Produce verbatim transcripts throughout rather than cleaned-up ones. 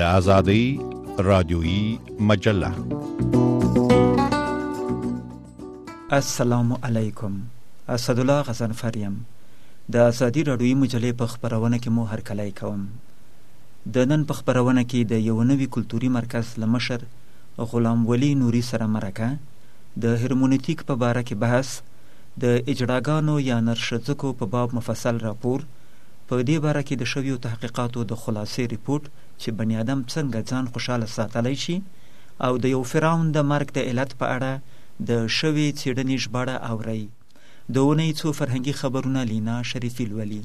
آزادی رادیویی مجله. السلام علیکم. اسدالله غضنفریم. د آزادی رادیویی مجلې په خپرونه کې مو هرکلی کوم. د نن په خپرونه کې د یو نوي کلتوري مرکز له مشر غلام ولی نوري سره مرکه، د هرمونیتیک په باره کې بحث، د اجراګانو یا نرښځکو په باب مفصل راپور، په دې باره کې د شویو تحقیقاتو د خلاصې ریپورت چې بني آدم څنګه ځان خوشحاله ساتلی شي، او د یو فرعون د مرګ د علت په اړه د شوې څېړنې ژباړه اورئ. د اونۍ څو فرهنګي خبرونه لینا شریفي لولي.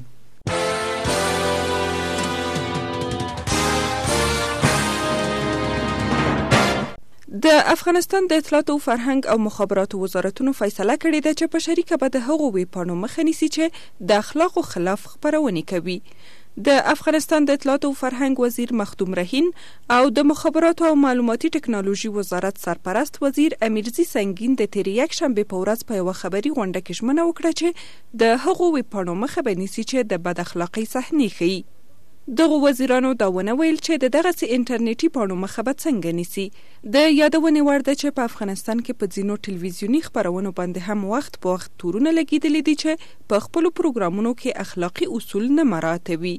د افغانستان د اطلاعاتو فرهنګ او مخابراتو وزارتونو فیصله کړې ده چې په شریکه به د هغو ویبپاڼو مخه نیسي چې د اخلاقو خلاف خپرونې کوي. د افغانستان د اطلاعاتو فرهنګ وزیر مخدوم رهین او د مخابراتو او معلوماتي ټکنالوژي وزارت سرپرست وزیر امیرزي سنگین د تېرې یکشنبې په ورځ په یوه خبري غونډه کې ژمنه وکړه چې د هغو ویبپاڼو مخه به نیسي چې د بد اخلاقۍ صحنې ښیي. دغو وزیرانو دا ونه ویل چې د دغسې انټرنیټي پاڼو مخه به څنګه نیسي. د یادونې وړ ده چې په افغانستان کې په ځینو ټلویزیوني خپرونو باندې هم وخت په وخت تورونه لګېدلي دي چې په خپلو پروګرامونو کې اخلاقي اصول نه مراعاتوي.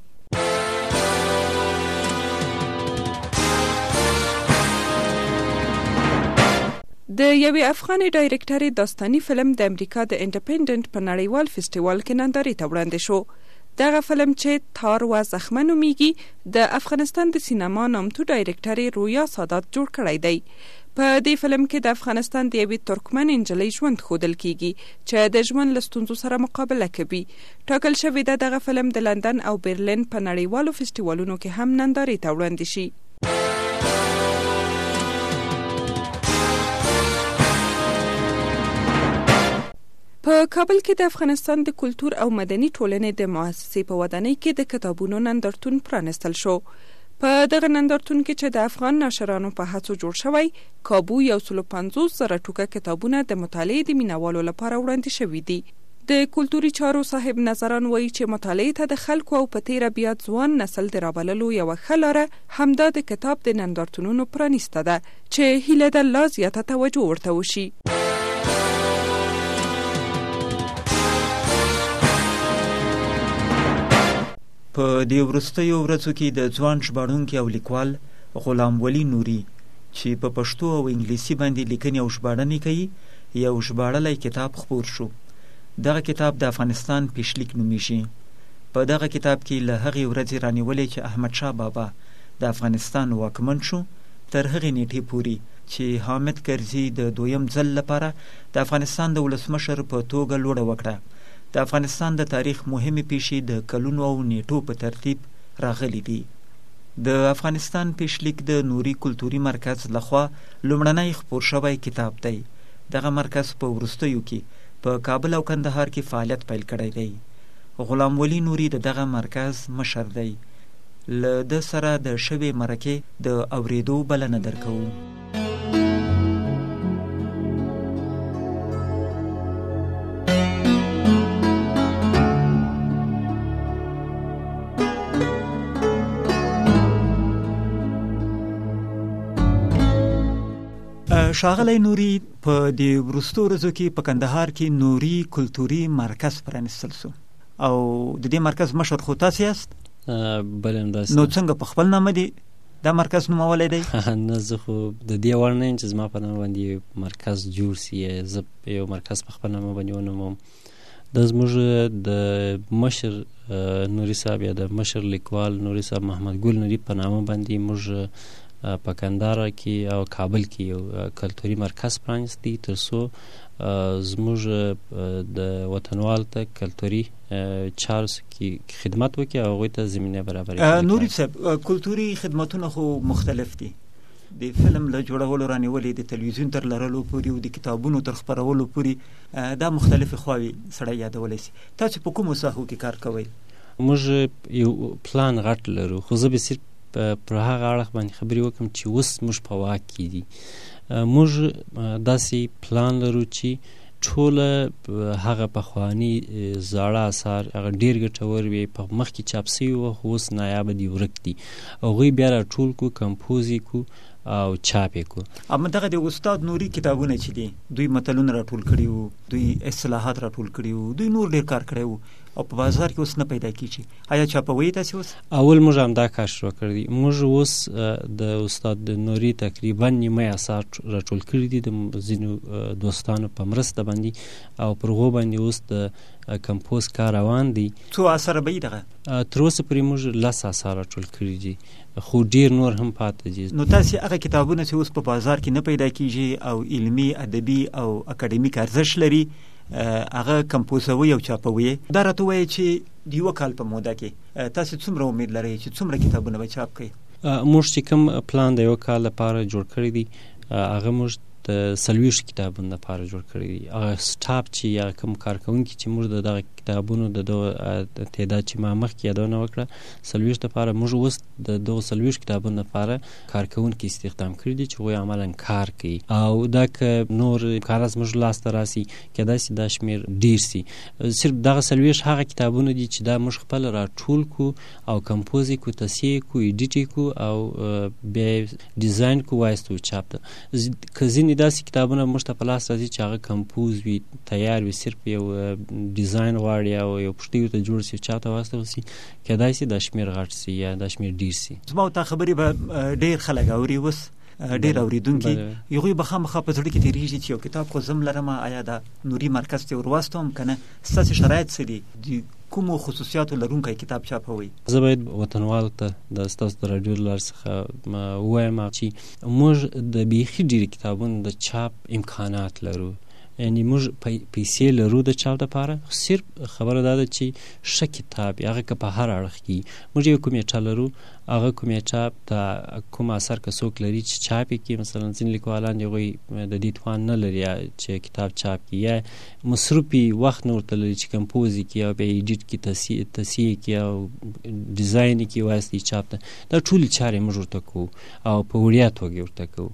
د یوې افغاني ډایرکټرې داستاني فلم د امریکا د انډیپینډنټ په نړیوال فیسټیوال کې نندارې ته وړاندې شو. دغه فلم چې تار و زخمه نومیږي د افغانستان د سینما نامتو ډایرکټرې رویا سادات جوړ کړی دی. په دې فلم کې د افغانستان د یوې ترکمن نجلۍ ژوند ښودل کیږي چې د ژوند له ستونزو سره مقابله کوي. ټاکل شوې ده دغه فلم د لندن او برلین په نړیوالو فیسټیوالونو کې هم نندارې ته وړاندې شي. په کابل کې د افغانستان د کلتور او مدني ټولنې د مؤسسې په ودانۍ کې د کتابونو نندارتون پرانستل شو. په دغه نندارتون کې چې د افغان ناشرانو په هڅو جوړ شوی، کابو یو سلو پنځوس زره ټوکه کتابونه د مطالعې د مینوالو لپاره وړاندې شوي دي. د کلتوري چارو صاحب نظران وایي چې مطالعې ته د خلکو او په تیره بیا ځوان نسل د رابللو یوه ښه لاره همدا د کتاب د نندارتونونو پرانیسته ده چې هیله ده لا زیاته توجه ورته وشي. په دې وروستیو ورځو کې د ځوان ژباړونکي او لیکوال غلام ولی نوري چې په پښتو او انګلیسي باندې لیکنې او ژباړنې کوي، یو ژباړلی کتاب خپور شو. دغه کتاب د افغانستان پیشلیک نومیږي. په دغه کتاب کې له هغې ورځې رانیولې چې احمدشاه بابا د افغانستان واکمن شو تر هغې نیټې پورې چې حامد کرزي د دویم ځل لپاره د افغانستان د ولسمشر په توګه لوړه وکړه. د افغانستان د تاریخ مهمې پیښې د کلونو او نیټو په ترتیب راغلي دي. د افغانستان پیشلیک د نوري کلتوري مرکز لخوا لومړنی خپور شوی کتاب دی. دغه مرکز په وروستیو کې په کابل او کندهار کې فعالیت پیل کړی دی. غلام ولی نوري د دغه مرکز مشر دی. له ده سره د شوې مرکې د اورېدو بلنه درکوو. ښاغلی نوري، په دې وروستو ورځو کې په کندهار کې نوري کلتوري مرکز پرانیستل سو او د دې مرکز مشر خو تاسې یاست؟ بله همداسې. نو څنګه په خپل نامه دی دا مرکز نومولی دی؟ نه، زه خو د دې وړ نه یم چې زما په نامه باندې مرکز جوړ سي. زه یو مرکز په خپل نامه باندې ونوموم. دا زموږ د مشر نوري صاحب یا د مشر لیکوال نوري صاحب محمد ګل نوري په نامه باندې موږ په کندهار کې او کابل کې یو کلتوري مرکز پرانیستی تر څو زموږ د وطنوال ته کلتوري چارو کې خدمت وکړي او هغوی ته زمینه برابر کړي. نوري صاحب، کلتوري خدمتونه خو مختلف دي. د فلم له جوړولو رانیولې د تلویزیون تر لرلو پورې او د کتابونو تر خپرولو پورې دا مختلفې خواوې سړی یادولی سي. تاسو په کومو ساحو کې کار کوئ؟ موږ یو پلان غټ لرو، خو زه به صرف پر هغه اړخ باندې خبرې وکړم چې اوس موږ په واک کې دي. موږ داسې پلان لرو چې ټوله هغه پخواني زاړه اثار هغه ډېر ګټور وي، په مخکې چاپ سوي وو خو اوس نایابه دي، ورک دي. هغوی بیا راټول کړو، کمپوز یې کړو او چاپ یې کړو. اما دغه د استاد نوري کتابونه چې دي دوی متلونه راټول کړي وو، دوی اصطلاحات راټول کړي وو، دوی نور ډېر کار کړی وو او په بازار کې اوس نه پیدا کیږي. آیا چاپوي تاسې اوس؟ اول موږ همدا کار شروع کړی دی. موږ اوس د استاد نوري تقریبا نیمه اثار راټول کړي دي د ځینو دوستانو په مرسته باندې، او پر هغو باندې اوس د کمپوز کار روان دی. څو اثر به یې دغه؟ تر اوسه پورې موږ لس اثار راټول کړي دي، خو ډیر نور هم پاتې دي. نو تاسې هغه کتابونه چې اوس په بازار کې نه پیدا کیږي او علمي، ادبي او اکاډمیک ارزښت لري، هغه کمپوزوي او چاپوي، دا راته وایي چې د یوه کال په موده کې تاسې څومره امید لرئ چې څومره کتابونه به چاپ کړئ؟ موږ چې کوم پلان د یوه کال لپاره جوړ کړی دی، هغه موږ د څلوېښت کتابونو لپاره جوړ کړی دی. هغه سټاف چې یا کوم کارکوونکي چې موږ د دغه کتابونو د دغه تعداد چې ما مخکې یادونه وکړه څلوېښت لپاره، موږ اوس د دغو څلوېښت کتابونو لپاره کارکوونکي استخدام کړي دي چې هغوی عملا کار کوي، او دا که نور کار زموږ لاسته راسي کیدای سي دا شمېر ډېر سي. صرف دغه څلوېښت هغه کتابونه دي چې دا موږ خپله راټول کړو او کمپوز یې کړو، تصحیح یې کړو، ایډیټ یې کړو او بیا یې ډیزاین کړو، وایستو چاپ ته. که ځینې داسې کتابونه موږ ته په لاس راځي چې هغه کمپوز وي، تیار وي، صرف یو ډیزاین غواړي او یو پښتۍ ورته جوړ سي، چا ته واستول سي، کیدای سي دا شمېر غټ سي یا دا شمېر ډېر سي. زما تا خبرې به ډېر خلک اوري اوس، ډېر اورېدونکي، هغوی به خامخا په زړه کې تېرېږي چې یو کتاب خو زه هم لرم، آیا دا نوري مرکز ته ور واستوم که نه؟ ستاسې شرایط څه دي؟ د کومو خصوصیاتو لرونکی کتاب چاپوي؟ زه باید وطنوالو ته د ستاسو د راډیو له لارې څخه ووایم چې موږ د بیخي ډېرې کتابونو د چاپ امکانات لرو، یعنی موږ پیسې لرو د چاپ دپاره، صرف خبره دا ده چې ښه کتاب هغه که په هر اړخ کې موږ یو کمیټه لرو، هغه کمیټه د کوم اثر که څوک لري چې چاپ یې کړي، مثلا ځینې لیکوالان دي هغوی د دې توان نه لري چې کتاب چاپ کړي، یا مصروف وخت نه ورته لري چې کمپوز یې کړي او بیا یې ایډیټ کړي، تصحیح یې کړي او ډیزاین یې کړي، وایستي چاپ ته. دا ټولې چارې موږ ورته کوو او په وړیا توګه ورته کوو،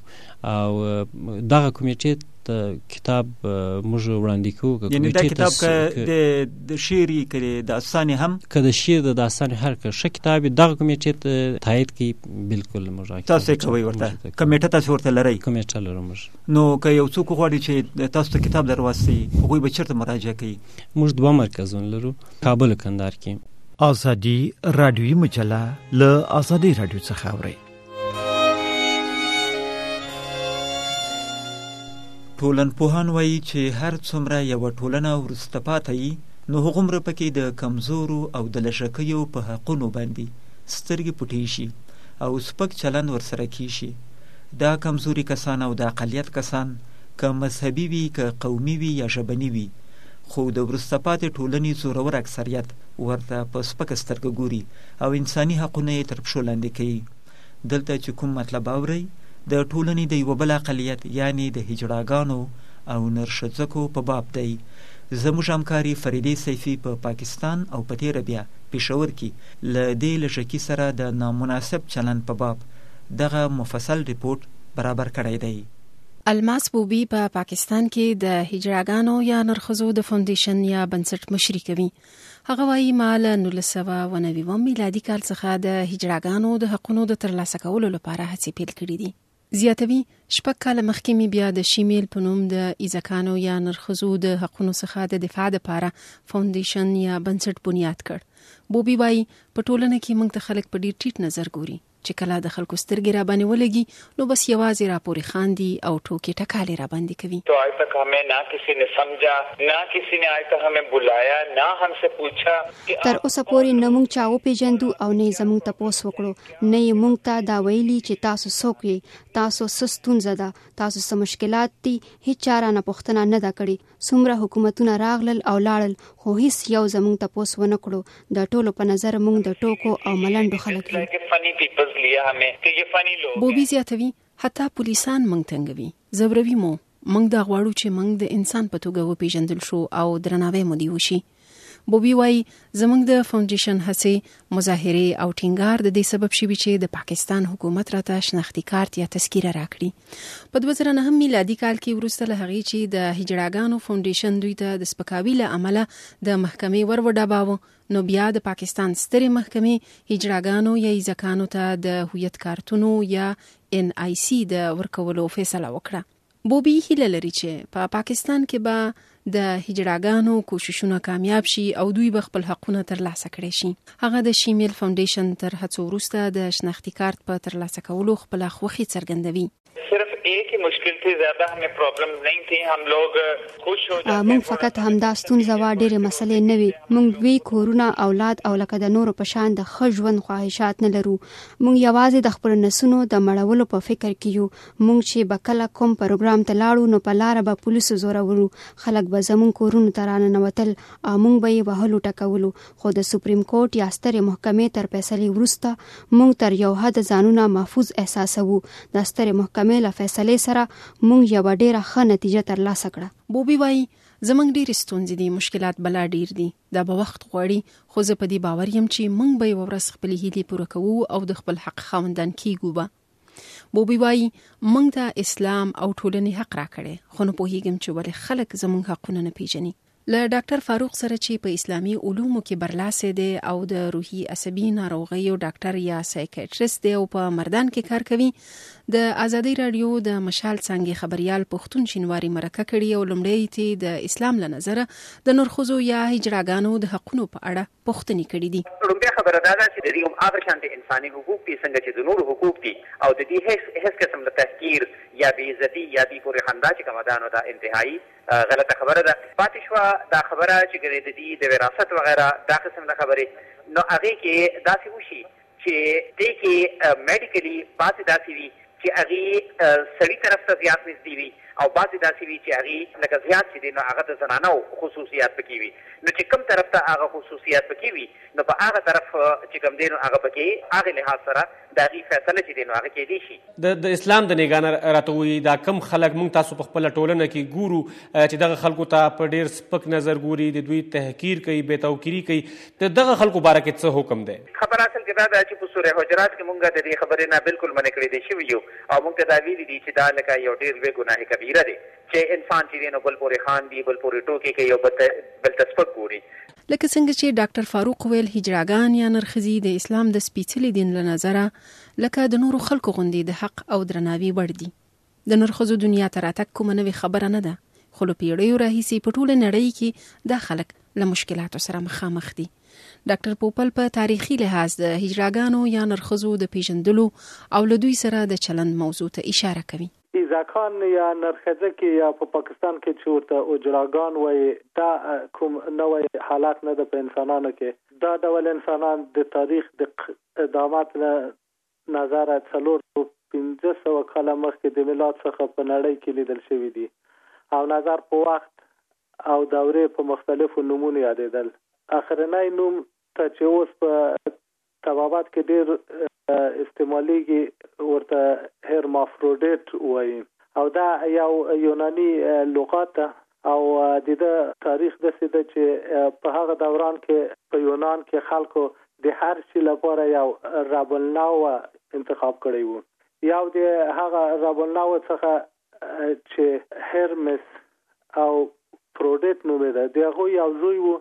او دغه کمیټې ته کتاب موږ وړاندې کوو. یعنې دا کتاب که د شعر یې که د داستان هم که د شعر د داستان هر که ښه کتاب دغه کمیټې ته تایید کوي، بالکل موږ تاسو یې کوئ ورته؟ کمیټه تاسو ورته لرئ؟ کمیټه لرو موږ. نو که یو څوک وغواړي چې تاسو ته کتاب در واستوي، هغوی به چېرته مراجعه کوي؟ موږ دوه مرکزونه لرو، کابل او کندهار کې. ازادي رادیویي مجله له ازادي رادیو څخه اورئ. ټولنپوهان وایي چې هر څومره یوه ټولنه وروسته پاته وي، نو هغومره پکې د کمزورو او د لږکیو په حقونو باندې سترګې پټې شي او سپک چلند ورسره کیشي. دا کمزوري کسان او د اقلیت کسان که مذهبي وي، که قومي وي یا ژبني وي، خو د وروسته پاتې ټولنې زورور اکثریت ورته په سپکه سترګه ګوري او انساني حقونه یې تر پښو لاندې کوي. دلته چې کوم مطلب اورئ د ټولنې د یوه بل اقلیت یعنی د هجړاګانو او نرښځکو په باب دی. زموږ همکاري فریدې سیفي په پا پاکستان او په تېره بیا پېښور کې له دې لږکي سره د نامناسب چلند په باب دغه مفصل ریپورټ برابر کړی دی. الماس بوبي په پا پاکستان کې د هجړاګانو یا نرښځو د فاونډیشن یا بنسټ مشري کوي. هغه وایي ما له نولس سوه اوه نوي میلادي کال څخه د هجړاګانو د حقونو د ترلاسه کولو لپاره هڅې پیل کړي دي. زیاتوي شپږ کاله مخکې مې بیا د شیمیل په نوم د ایزکانو یا نرښځو د حقونو څخه د دفاع دپاره فاونډیشن یا بنسټ بنیاد کړ. بوبي وایي په ټولنه کې موږ ته خلک په ډېر ټیټ نظر ګوري، چې کله د خلکو سترګې را باندې ولګي نو بس یوازې راپورې خاندي او ټوکې ټکالې را باندې کوي. تو آج تک ہمیں نہ کسی نے سمجھا، نہ کسی نے آج تک ہمیں بلایا، نہ ہم سے پوچھا. تر اوسه پورې نه موږ چا وپېژندو او نه یې زموږ تپوس وکړو، نه یې موږ ته دا ویلي چې تاسو څوک یې، تاسو څه ستونزه ده، تاسو څه مشکلات دي. هیڅ چا رانه پوښتنه نه ده کړې. څومره حکومتونه راغلل او لاړل خو هیڅ یو زموږ تپوس ونه کړو. د ټولو په نظر موږ د ټوکو او ملنډو خلک یو. بوبي زیاتوي حتی پولیسان موږ تنګوي، زبروي مو. موږ دا غواړو چې موږ د انسان په توګه وپېژندل شو او درناوی مو دی وشي. بوبي وایي زموږ د فاونډیشن هڅې مظاهرې او ټینګار د دې سبب شوي چې د پاکستان حکومت راته شناختي کارت یا تذکیره راکړي. په دوه زره نهم میلادي کال کې وروسته له هغې چې د هجراګانو فاونډیشن دوی ته د سپکاوي له امله د محکمې ور وډباوه، نو بیا د پاکستان سترې محکمې هجراګانو یا ایزکانو ته د هویت کارتونو یا ان آی سی د ورکولو فیصله وکړه. بوبي هیله لري چې په پا پاکستان کې به د هجراګانو کوششونه کامیاب شي او دوی به خپل حقونه ترلاسه کړي شي. هغه د شیمیل فاونډیشن تر هڅو وروسته د شناختي کارت په ترلاسه کولو خپل خوښي څرګندوي. صرف एक ही मुश्किल थी, ज्यादा हमें प्रॉब्लम नहीं थी. हम लोग खुश हो जाते. موږ فقط همدا ستونزه وا ډېرې مسلې نه وي. موږ وی کورونه، اولاد او لکه د نورو په شان د ښه ژوند خواهشات نه لرو. موږ یوازې د خپل نسونو د مړولو په فکر کې یو. موږ چې به کله کوم پروګرام ته لاړو نو په لاره به پولیسو زورورو، خلک به زموږ کورونو ته راننوتل او موږ به یې وهلو ټکولو. خو د سپریم کورټ یا سترې محکمې تر فیصلې وروسته موږ تر یو حد ځانونه محفوظ احساسوو. د سترې محکمې له فیصلې سره موږ یو ډېره ښه نتیجه ترلاسه کړه. بوبي وایي زموږ ډېرې ستونزې دي، مشکلات بلا ډېر دي، دا به وخت غواړي، خو زه په دې باور یم چې موږ به یوه ورځ خپلې هیلې پوره کوو او د خپل حق خاوندان کیږو به. بوبي وایي موږ ته اسلام او ټولنې حق راکړی، خو نه پوهیږم چې ولې خلک زموږ حقونه نه پیژني. له ډاکټر فاروق سره چې په اسلامي علومو کې برلاسه دی او د روحي عصبي ناروغیو ډاکټر یا سایکیاټریست دی او په مردان کې کار کوي، د ازادي رادیو د مشال څانګې خبريال پښتون شینواری مرکه کړي او لومړی ته د اسلام له نظره د نورخزو یا هجراګانو د حقونو په اړه پوښتنې کړې دي. لومړی خبره دا ده چې د دې هم هغه شان د انساني حقوق دي څنګه چې د نورو حقوق دي او د دې هیڅ هیڅ قسم د تحقیر یا بې عزتي یا دې پورې خندا چې کومه ده نو دا انتهایی غلطه خبره ده. پاتې شوه دا خبره چې ګرې د دې د وراثت وغیره دا قسم د خبرې نو هغې کې داسې وشي چې دې کې میډیکلي بعضې داسې وي چې هغې سړي طرف ته زیات نږدې وي او بعضې داسې وي چې هغې لکه زیات چې دی نو هغه د زنانو خصوصیات پکې وي. نو چې کوم طرف ته هغه خصوصیات پکې وي نو په هغه طرف چې کوم دی نو هغه پکې هغې لحاظ سره د هغې فیصله چې دی نو هغه کېدی شي. د اسلام د نګاه نه راته وایي دا کم خلک موږ تاسو په خپله ټولنه کې ګورو چې دغه خلکو ته په ډېر سپک نظر ګوري، د دوی تحقیر کوي، بې توقیري کوي. د دغه خلکو باره کې څه حکم دی؟ خبره اصل کې دا ده چې په سورې حجرات کې موږ د دې خبرې نه بالکل منع کړی دی شوي یو او موږ ته دا ویلي دي چې دا لکه یو ډېر لوی ګناه کبیره دی چې انسان چې دی نو بل پورې خاندي، بل پورې ټوکې کوي او بل ته سپک ګوري. لکه څنګه چې ډاکټر فاروق ویل هجراګان یا نرخزي د اسلام د سپېڅلي دین له نظره لکه د نورو خلکو غوندې د حق او درناوي وړ دي. د نرخزو دنیا ته راتګ کومه نوې خبره نه ده، خو له پیړیو راهیسې په ټوله نړۍ کې دا خلک له مشکلاتو سره مخامخ دي. ډاکټر پوپل په تاریخي لحاظ د هجراګانو یا نرخزو د پیژندلو او له دوی سره د چلند موضوع ته اشاره کوي. ایزاکان یا نرخزه کې یا په پاکستان کې چې ورته اجراګان وایي دا کوم نوی حالات نه ده په انسانانو کې. دا ډول انسانان د تاریخ د اقدامات له نظره څلور پنځه سوه کاله مخکې د میلاد څخه په نړۍ کې لیدل شوي دي او نظر په وخت او دورې په مختلفو نومونو یادېدل. اخرنی نوم ته چې اوس په طبابات کې ډېر استعمالیږي ورته هرمافرودیت وایي او دا یو یوناني لغات ده او د ده تاریخ داسې ده چې په هغه دوران کې په یونان کې خلکو د هر شي لپاره یو رب النوع انتخاب کړی وو. یو د هغه رب النوع څخه چې هرمس او فرودیت نومېده د هغوی یو زوی وو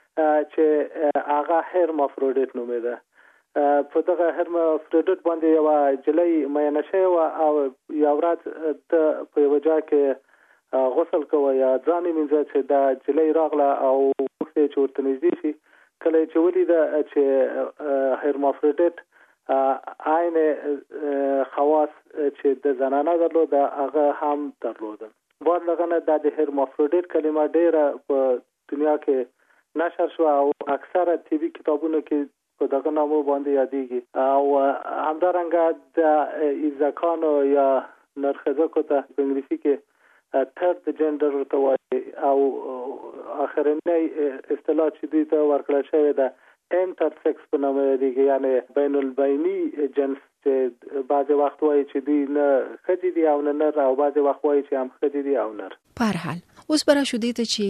چې هغه هرمافرودیت نومېده. په دغه هرمافرودیت باندې یوه جلۍ میینه شوې وه او یوه ورځ ته په یوه ځای کې غسل کوه یا ځان یې مینځه چې دا جلۍ راغله او وغوښتې چې ورته نږدې شي. کله چې ولیده چې هرمافرودیت عین خواص چې د زنانه درلوده هغه هم درلوده. بعد لغه نه دا د هرمافرودیت کلمه ډېره په دنیا کې نشر شوه او اکثره طبي کتابونو کې په دغه نامو باندې یادېږي او همدارنګه د ایزاکانو یا نرخزکو ته په انګلیسي کې تھرد جنډر ورته وایي او آخرنی اصطلاح چې دوی ته ورکړل شوې ده انټرسکس په نامه یادېږي، یعنې بین البیني جنس چې بعضې وخت وایي چې دوی نه ښځې دي او نه نر او بعضې وخت وایي چې هم ښځې دي او نر. په هر حال اوس به راشو دې ته چې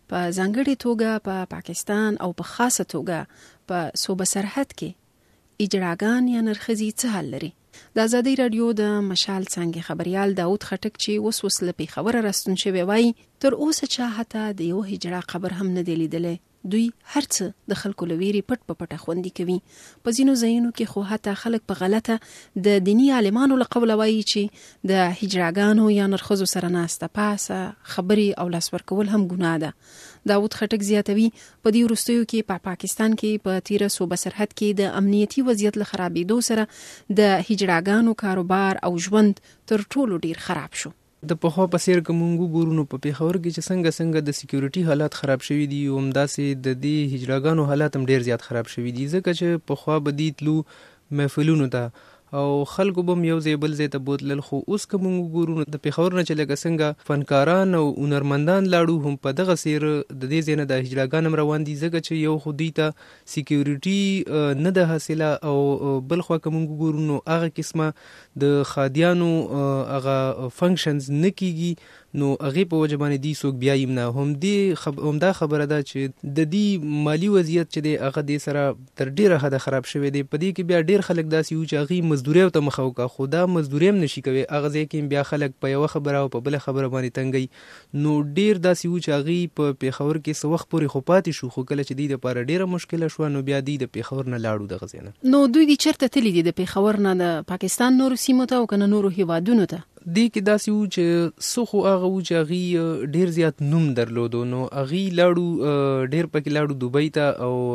په ځانګړې توګه په پا پاکستان او په خاصه توګه په صوبه سرحد کې اجراګان یا نرخزي څه حل لري؟ د ازادي رادیو د مشال څنګه خبريال داود خټک چې وس وس لپی خبره راستون شوی وای تر اوسه چا حتی د یو هجرا قبر هم نه دی لیدلی. دوی هرڅه د خلکو لویری پټ په پټه خوندي کوي. په ځینو ځایونو کې خو حتی خلک په غلطه د دینی عالمانو له قوله وایي چې د هجراګانو یا نرخزو سره ناسته پاسه خبري او لاس ورکول هم ګناه ده. داود خټک زیاتوي په دې وروستیو کې په پا پاکستان کې په تیره صوبه سرحد کې د امنیتي وضعیت له خرابېدو سره د هجراګانو کاروبار او ژوند تر ټولو ډیر خراب شو. د پخوا په څیر کومو ګورونو په پیښور کې چې څنګه څنګه د سکیورټي حالات خراب شوي دي او همداسې د دې هجراګانو حالات هم ډیر زیات خراب شوي دي ځکه چې پخوا به دي تلو محفلونو ته او خلکو به یو ځای بل ځای ته بوتلل خو اوس کومو ګورونو د پیښور نه چې لکه څنګه فنکاران او هنرمندان لاړو هم په دغه سیر د دې ځای نه د هجراګان هم روان دي ځکه چې یو خو دوی ته سکیورټي نه ده حاصله او بل خوا کومو ګورونو هغه قسمه د خادیانو هغه فنکشنز نه کیږي نو هغه په وجه باندې دی څوک بیا یم نه هم دی خب همدا خبره ده چې د دې مالی وضعیت چې دی هغه د سره تر ډیره حد خراب شوی دی. په دې کې بیا ډیر خلک داسې یو چې هغه مزدوري او ته مخه وکړه خو دا مزدوري هم نشي کوي هغه ځای کې بیا خلک په یو خبره او په بل خبره باندې تنګي نو ډیر داسې یو چې هغه په پیښور کې څه وخت پورې خو پاتې شو خو کله چې دی د لپاره ډیره مشکله شو نو بیا دی د پیښور نه لاړو دغه ځای نه. نو دوی دي چیرته تللی دي د پیښور نه د پاکستان نورو سیمو ته او کنه نورو هیوادونو ته؟ دی کې داسې و چې سخو هغه و چې هغه ډیر زیات نوم درلودو نو هغه لاړو ډیر پکې لاړو دوبۍ ته او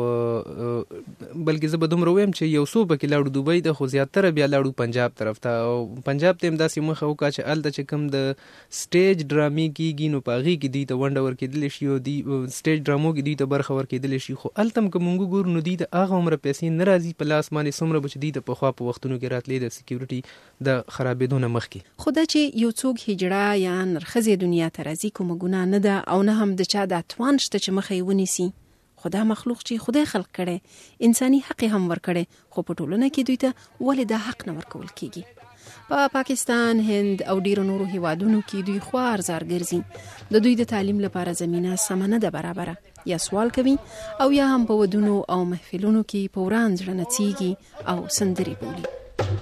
بلکې زه به دومره وایم چې یو څو پکې لاړو دوبۍ ته خو زیاتره بیا لاړو پنجاب طرف ته او پنجاب ته هم داسې مخه وکړه چې هلته چې کوم د سټیج ډرامې کېږي نو په هغې کې دوی ته ونډه ورکېدلی شي او دوی سټیج ډرامو کې دوی ته برخه ورکېدلی شي خو هلته هم که مونږ ګورو نو دوی ته هغه عمره پیسې نه راځي په لاس باندې څومره به چې دوی ته پخوا په وختونو کې راتلې د سکیورټي د خرابېدو نه مخکې. خو دا چې یو څوک هجرا یا نرخزې دنیا ته راځي کومه ګناه نه ده او نه هم د چا د توان شته چې مخه یې ونیسي. خدا مخلوق چې خدای خلق کړي انساني حق هم ورکړي خو په ټولنه کې دوی ته ولې دا حق نه ورکول کیږي؟ په پا پاکستان، هند او ډیرو نورو هیوادونو کې دوی خوار زار ګرځي د دوی د تعلیم لپاره زمينه سم نه ده برابره یا سوال کوي او یا هم په ودونو او محفلونو کې په وران زړه نڅیږي او سندري بولي.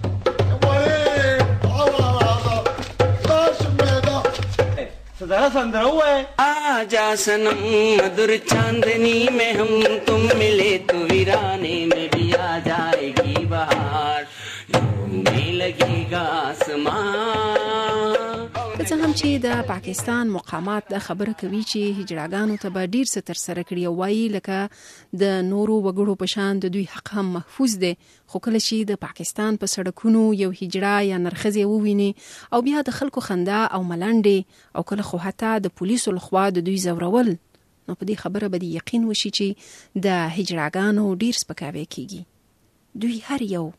जरा संदर हुआ है आजा सनम मधुर चांदनी में हम तुम मिले तो वीराने में भी आ जाएगी बहार झूमने लगेगा आसमान. که څه هم چې د پاکستان مقامات د خبره کوي چې هجراګانو ته به ډیر څه تر سره کړي او وایي لکه د نورو وګړو په شان د دوی حق هم محفوظ دی خو کله چې د پاکستان په سړکونو یو هجرا یا نرخزې وویني او بیا د خلکو خندا او ملنډې او کله خو حتی د پولیسو لخوا د دوی زورول نو په دې خبره به یقین وشي چې د هجراګانو ډیر سپکاوی کیږي. دوی هر یو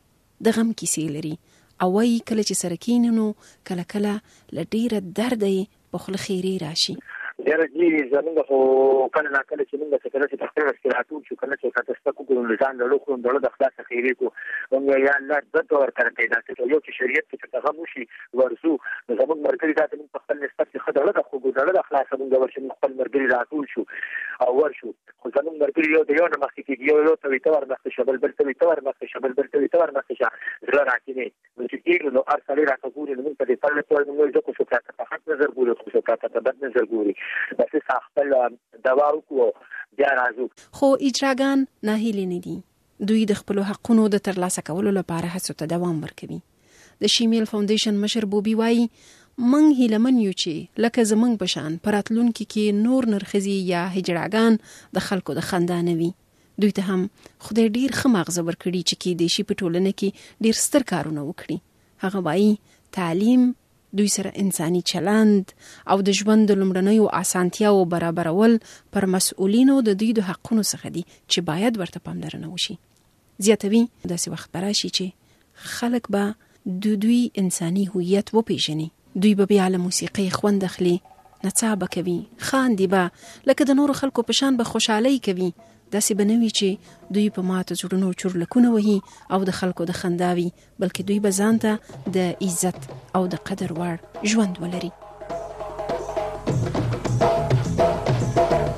د غم کیسې لري او وای کله چې سرکینونو کله کله لډیره درد په خله خیری راشي. ډېر دي زمونږ خو کله نه کله چې موږ څه کله چې تخته رسکراتو چې کله چې کاتسته کوو لزان له لوخو د له خلاص خیری کو موږ یا الله د تور تر پیدا چې یو چې شریعت کې څنګه موشي ورسو زموږ مرګري راته موږ خپل نسبت خدای له خو ګذر له خلاص موږ ورشي خپل مرګري راټول شو او ورشو خو زموږ مرګري یو د یو نه مخکې کې یو یو ته تور مخکې شبل بل ته تور مخکې شبل بل ته تور مخکې زړه راکینه چې کېږي نو ارسلې راته ګوري نو په دې په لټول موږ د کوڅه په حق نظر ګوري خو څه په بد نظر ګوري بس خپل دوا وکړو بیا راځو. خو اجراګان ناهیلي نه دي. دوی د خپل حقونو د ترلاسه کولو لپاره هڅو ته دوام ورکوي. د شیمیل فاونډیشن مشر بوبي وایي منګ هیلمن یو چې لکه زمنګ بشان پراتلونکو کې نور نرخزي یا هجراګان د خلکو د خندا نه وي. دوی ته هم خدای ډیر خماغزه ورکړي چې کې د شي په ټولنه کې ډیر ستر کارونه وکړي. هغه وایي تعلیم دوی سره انساني چلند او د ژوند د لومړنیو اسانتیاو برابرول پر مسؤلینو د دوی د حقونو څخه دي چې باید ورته پاملرنه وشي. زیاتوي داسې وخت براشي چې خلک به د دوی انساني هویت وپیژني. دوی به بیا له موسیقي خوند اخلي، نڅا به کوي، خاندي به لکه د نورو خلکو په شان به خوشحالي کوي. داسې به نه وي چې دوی په ماته زړونو چورلکونه وهي او د خلکو د خنداوي بلکې دوی به ځان ته د عزت او د قدر وړ ژوند ولري.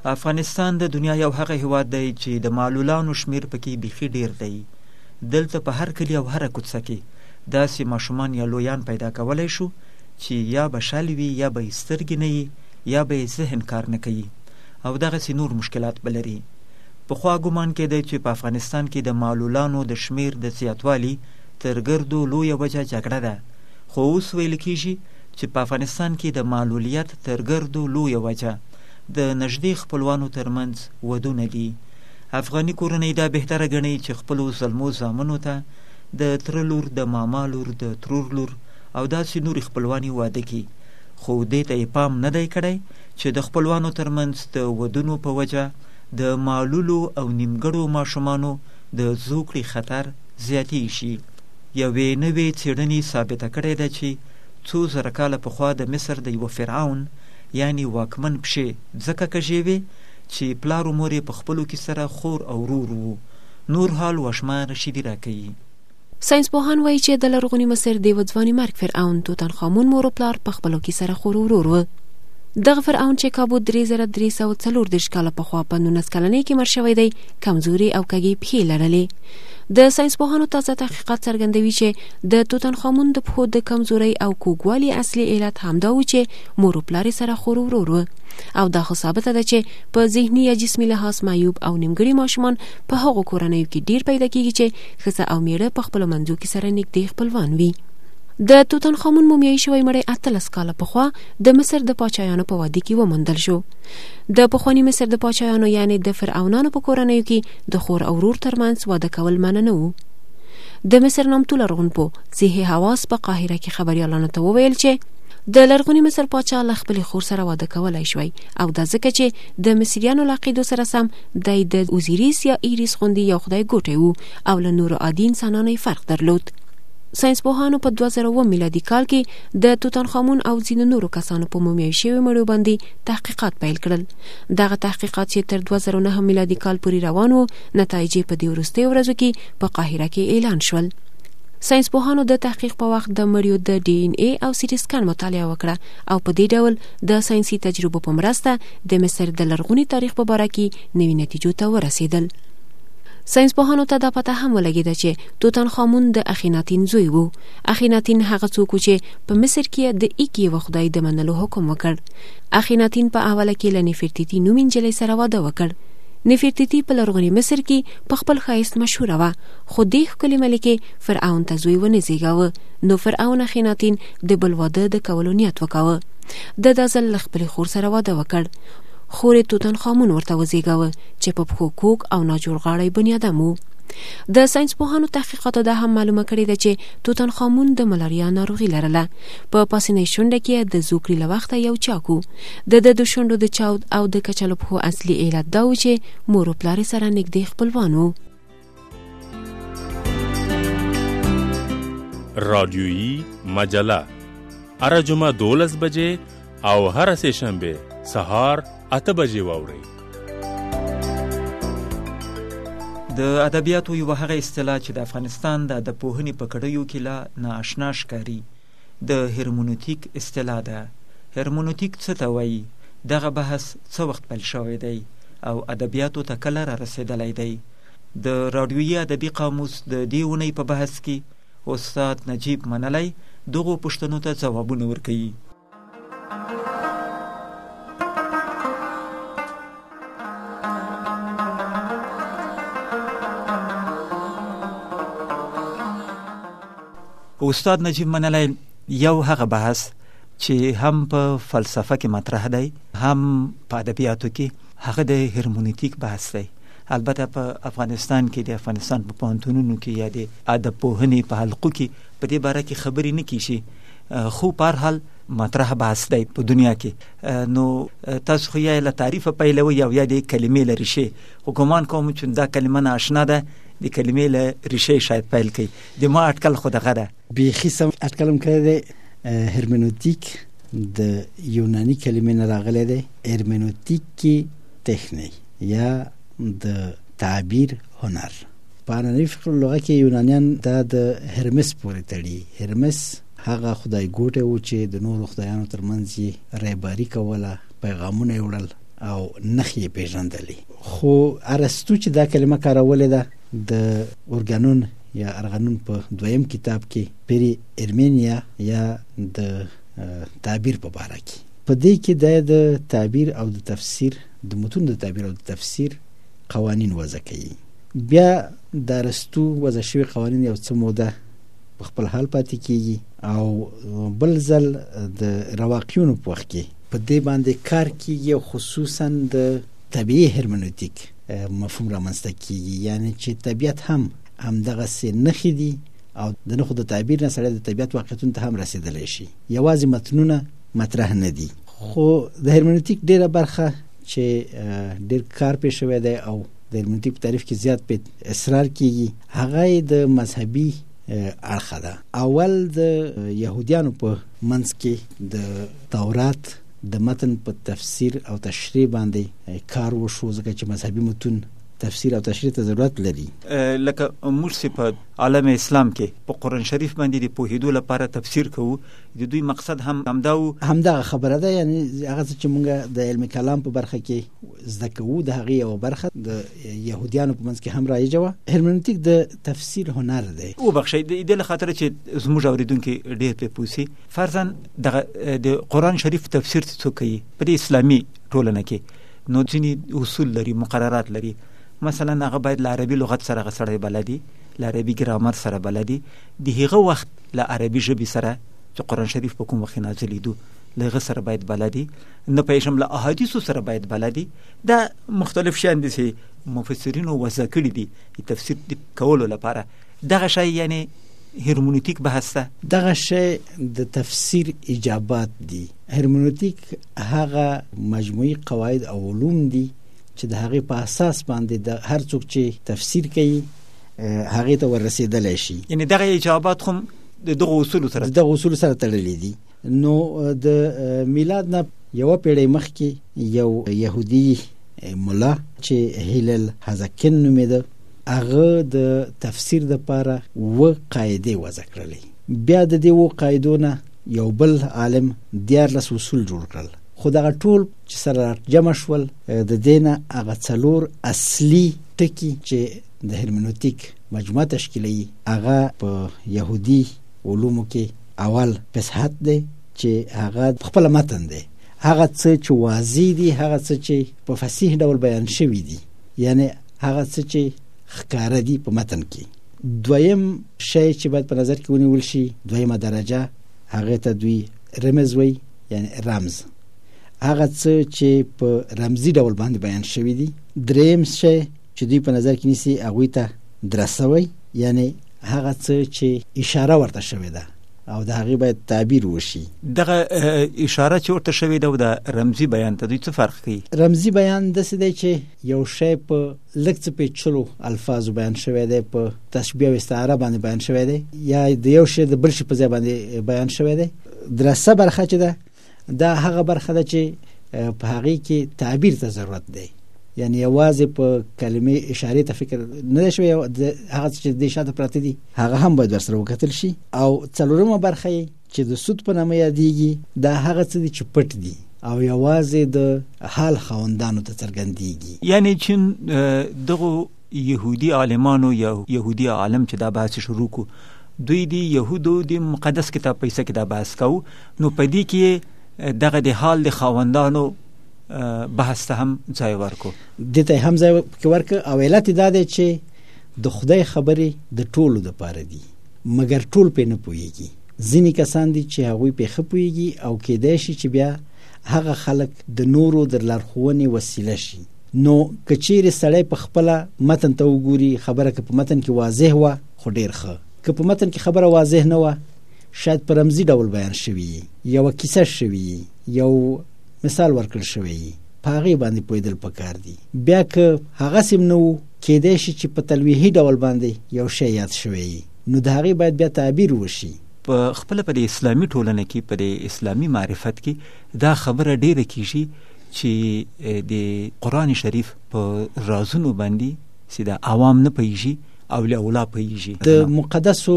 افغانستان د دنیا یو هغه هیواد دی چې د معلولانو شمیر پکې بیخي ډیر دی. دلته په هر کلي او هره کوڅه کې داسې ماشومان یا لویان پیدا کولی شو چې یا به شل وي یا به یې سترګې نه وي یا به یې ذهن کار نه کوي او دغسې نور مشکلات به لري. پخوا ګمان کېدی چې په افغانستان کې د معلولانو د شمیر د زیاتوالي تر ګردو لویه وجه جګړه ده، خو اوس ویل کېږي چې په افغانستان کې د معلولیت تر ګردو لویه وجه د نږدې خپلوانو ترمنځ ودونه دي. افغاني کورنۍ دا بهتره ګڼي چې خپلو زلمو زامنو ته د تره لور، د ماما لور، د ترور لور او داسې نورې خپلوانې واده کړي، خو دې ته یې پام نه دی کړی چې د خپلوانو ترمنځ د ودونو په وجه د معلولو او نیمګړو ماشومانو د زوکړې خطر زیاتې شي. یوې نوې څېړنې ثابته کړې ده چې څو زره کاله پخوا د مصر د یوه فرعون یعنی واکمن پښې ځکه کږې وې چې پلار و مور یې په خپلو کې سره خور او ورور وو. نور حال وشمه رشیدي راکوي. ساینسپوهان وایي چې د لرغوني مصر د یوه ځواني مرګ فرعون توتنخامون مور و پلار په خپلو کې سره خور و ورور وو. دغه فرعون چې کابو درې زره درې سوه څلور دېرش کاله پخوا په نولس کلنۍ کې مړ شوی دی، کمزوري او کږې پښې لرلې. د ساینسپوهانو تازه تحقیقات څرګندوي چې د توتنخامون د پښو د کمزورۍ او کوږوالي اصلي علت همدا و چې مور و پلار یې سره خور و ورور وو، او دا خو ثابته ده چې په ذهني یا جسمي لحاظ معیوب او نیمګړي ماشومان په هغو کورنیو کې ډیر پیدا کیږي چې ښځه او میړه په خپلو منځو کې سره نږدې خپلوان وي. د توتنخامون مومیایي شوی مړی اتلس کاله پخوا د مصر د پاچایانو په واده کې وموندل شو. د پخواني مصر د پاچایانو یعنی د فرعونانو په کورنیو کې د خور او ورور ترمنځ واده کول منع نه وو. د مصر نامتو لرغونپوه زیحی حواس په قاهره کې خبریالانو ته وویل چې د لرغوني مصر پاچا له خپلې خور سره واده کولی شوی، او دا ځکه چې د مصریانو له عقیدو سره سم دی د اوزیریس یا ایریس غوندې یو خدای ګوټی وو او له نورو عادي انسانانو یې فرق درلود. ساینسپوهانو په دوه زره اووه میلادي کال کې د توتنخامون او ځینو نورو کسانو په مومیایي شویو مړیو باندې تحقیقات پیل کړل. دغه تحقیقات چې تر دوه زره نهه میلادي کال پورې روان وو، نتایج یې په دې وروستیو ورځو کې په قاهره کې اعلان شول. ساینسپوهانو د تحقیق په وخت د مړیو د ډي ان اے او سیټي سکن مطالعه وکړه او په دې ډول د ساینسي تجربو په مرسته د مصر د لرغوني تاریخ په باره کې نوي نتیجو ته ورسېدل. ساینسپوهانو ته دا پته هم ولګېده چې توتنخامون د اخیناتین زوی وو. اخیناتین هغه څوک و چې په مصر کې د ایک یوه خدای د منلو حکم وکړ. اخیناتین په اوله کې له نفرتیتي نوم نجلۍ سره واده وکړ. نفرتیتي په لرغوني مصر کې په خپل ښایست مشهوره وه، خو دې ښکلې ملکې فرعون ته زوی ونه زېږاوه، نو فرعون اخیناتین د بل واده د کولو نیت وکاوه. د دا ځل له خپلې خور سره واده وکړ. خور یې توتنخامون ورته وزېږاوه چې په پښو کوږ او ناجوړ غاړی بني آدم وو. د ساینسپوهانو تحقیقاتو دا هم معلومه کړې ده چې توتنخامون د ملاریا ناروغي لرله. په پاسنۍ شونډه کې د زوکړې له وخته یو چاک و. د ده د شونډو د چاود او د کچلو پښو اصلي علت دا و چې مور و پلار سره نږدې خپلوان وو. رادیویی مجله هره جمعه دولس بجې او هره سه شنبه سهار اته بجې واورئ. د ادبیاتو یوه هغه اصطلاح چې د افغانستان د ادبپوهنې په کړیو کې لا نااشنا ښکاري د هرمونوتیک اصطلاح ده. هرمونوتیک څه ته وایي؟ دغه بحث څه وخت پیل شوی دی او ادبیاتو ته کله را رسېدلی دی؟ د راډیویي ادبي قاموس د دې اونۍ په بحث کې استاد نجیب منلی دغو پوښتنو ته ځوابونه ورکوي. استاد نجیب منلی یو هغه بحث چې هم په فلسفه کې مطرح دی هم په ادبیاتو کې، هغه د هرمونوتیک بحث دی. البته په افغانستان کې د افغانستان په پوهنتونونو کې یا د ادبپوهنې په حلقو کې په دې باره کې خبرې نه کیږي، خو په هر حال مطرح بحث دی په دنیا کې. نو تاسو خو یا له تعریفه پیلوئ او یا د کلمې له ریښې، خو ګمان کوم چې دا کلمه نااشنا ده، د کلمې له ریښې شاید پیل کوي. د ما اټکل خو دغه ده، بیخي سم اټکل هم کړی دی. هرمنوتیک د یوناني کلمې نه راغلی دی. هرمنوتیک کې تخنی یا د تعبیر هنر. په عنعنوي فقه لغه کې یونانیان دا د هرمس پورې تړي. هرمس هغه خدای ګوټی و چې د نورو خدایانو ترمنځ یې رهبري کوله، پیغامونه یې وړل او نښې یې پیژندلې. خو ارسطو چې دا کلمه کارولې ده د اورګانون یا ارغنون په دویم کتاب کې پیری ارمینیا یا د تعبیر په باره کې، په دې کې د تعبیر او د تفسیر د متون د تعبیر او د تفسیر قوانین وضع کوي. بیا د ارسطو وضع شوي قوانین یو څه موده په خپل حال پاتې کیږي او بل ځل د رواقیونو په وخت کې په دې باندې کار کیږي او خصوصا د طبیعي هرمنوتیک مفهوم رامنځته کیږي، یعنی چې طبیعت هم همدغسې نښې دي او د نښو د تعبیر نه سړی د طبیعت واقعیتونو ته هم رسېدلی شي، یوازې متنونه مطرح نه دي. خو د هرمنوتیک ډېره برخه چې ډېر کار پې شوی دی او د هرمنوتیک په تعریف کې زیات پې اصرار کیږي، هغه د مذهبي اړخه ده. اول د یهودیانو په منځ کې د تورات د متن په تفسیر او تشریح باندې کار وشو، ځکه چې مذهبي متون تفسیر او تشریح ته ضرورت لري. لکه موږ چې په عالم اسلام کې په قرآن شریف باندې د پوهېدو لپاره تفسیر کوو، د دوی مقصد هم همدا و همدغه خبره ده، یعنی هغه څه چې موږ د علم کلام په برخه کې زده کوو د هغې یوه برخه د یهودیانو په منځ کې هم رایجه وه. هرمنوتیک د تفسیر هنر دی. وبخښئ د دې له خاطره چې زموږ اورېدونکي ډېر پرې پوه سي، فرضاً دغه د قرآن شریف تفسیر چې څوک کوي په دې اسلامي ټولنه کې، نو ځینې اصول لري، مقررات لري. مثلا هغه باید له عربي لغت سره هغه سړی بلدي، له عربي ګرامر سره بلدي، د هغه وخت له عربي ژبې سره چې قرآن شریف په کوم وخت نازلېدو له هغه سره باید بلدي، نه پېژم له احادیثو سره باید بلدي. دا مختلف شیان دي چې مفسرینو وضع کړي دي تفسیر کولو لپاره. دغه شی یعنی هرمنوتیک بحث ده. دغه شی د تفسیر اجابات دي. هرمنوتیک هغه مجموعي قواعد او علوم دي چې د هغې په اساس باندې د هر څوک چې تفسیر کوي هغې ته ورسېدلی شي. یعنی دغه اجابات خو د دغو اصولو سره د دغو اصولو سره تړلي دي. نو د میلاد نه یوه پیړۍ مخکې یو یهودي ملا چې هیلل هزکن نومېده، هغه د تفسیر دپاره اووه قاعدې وضع کړلې. بیا د دې اووه قاعدو نه یو بل عالم دیارلس اصول جوړ کړل. خو دغه ټول چې سره جمع شول د دې نه هغه څلور اصلي ټکي چې د هرمنوتیک مجموعه تشکیلوي، هغه په یهودي علومو کې اول فصحت دی چې هغه خپله متن دی، هغه څه چې واضح دي، هغه څه چې په فصیح ډول بیان شوي دي، یعنی هغه څه چې ښکاره دي په متن کې. دویم شی چې باید په نظر کې ونیول شي، دویمه درجه، هغې ته دوی رمز وی، یعنی رمز، هغه څه چې په رمزي ډول باندې بیان شوي دي. دریم شی چې دوی په نظر کې نیسي هغوی ته درسه وی، یعنی هغه څه چې اشاره ورته شوې ده او د هغې باید تعبیر وشي. دغه اشاره چې ورته شوې ده او د رمزي بیان ته دوی څه فرق کوي؟ رمزي بیان داسې دی چې یو شی په لږ څه پیچلو الفاظو بیان شوی دی، په تشبیه او استعاره باندې بیان شوی دی، یا د یو شی د بل شي په ځای باندې بیان شوی دی. درسه برخه چې ده دا هغه برخه ده چې په هغې کې تعبیر ته ضرورت دی، یعنی یوازې په کلمې اشارې ته فکر نه دی شوی، هغه چې د شاته پراته دي هغه هم باید ورسره وکتل شي. او څلورمه برخه یې چې د سود په نامه یادېږي، دا هغه څه دي چې پټ دي او یوازې د حال خاوندانو ته څرګندېږي. یعنی چې دغو یهودي عالمانو یا یهودي عالم چې دا بحث شروع کو، دوی د یهودو د مقدس کتاب پیسه کې دا بحث کو، نو په دې کې دغه د حال د خاوندانو بحث ته هم ځای ورکو، دې ته هم ځای پکې ورکړه. او علت دا دی چې د خدای خبرې د ټولو دپاره دي، مګر ټول پې نه پوهېږي. ځینې کسان دي چې هغوی پې ښه پوهېږي او کیدای شي چې بیا هغه خلک د نورو د لارښوونې وسیله شي. نو که چیرې سړی په خپله متن ته وګوري، خبره که په متن کې واضح وه خو ډېر ښه، که په متن کې خبره واضح نه وه، شاید په رمزي ډول بیان شوي، یوه کیسه شوي، یو مثال ورکړل شوی، په هغې باندې پوهېدل پکار دي. بیا که هغسې هم نه و، کیدای شي چې په تلویحي ډول باندې یو شی یاد شوی، نو د هغې باید بیا تعبیر وشي. په خپله په د اسلامي ټولنه کې، په د اسلامي معرفت کې دا خبره ډېره کیږي چې د قرآن شریف په رازونو باندې چې د عوام نه پوهېږي اولیاء الله پوهیږي. د مقدسو